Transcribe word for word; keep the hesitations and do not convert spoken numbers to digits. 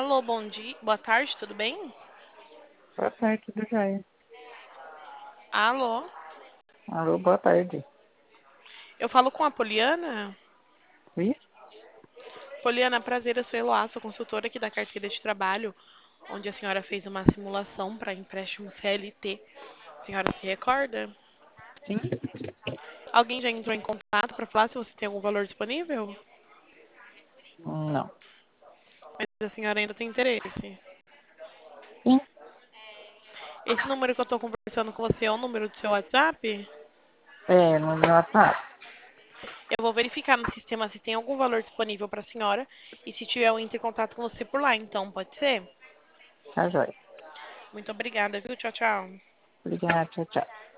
Alô, bom dia, boa tarde, tudo bem? Boa tarde, tudo jóia. Alô, Alô, boa tarde. eu falo com a Poliana. Oi? Poliana, prazer, eu sou Eloá, sou consultora aqui da carteira de trabalho, onde a senhora fez uma simulação para empréstimo C L T. A senhora se recorda? Sim? Alguém já entrou em contato para falar se você tem algum valor disponível? Não. Mas a senhora ainda tem interesse. Sim? Esse número que eu estou conversando com você é o número do seu WhatsApp? É, no meu WhatsApp. Eu vou verificar no sistema se tem algum valor disponível para a senhora e se tiver eu entro em contato com você por lá, então pode ser? Tá jóia. Muito obrigada, viu? Tchau, tchau. Obrigada, tchau, tchau.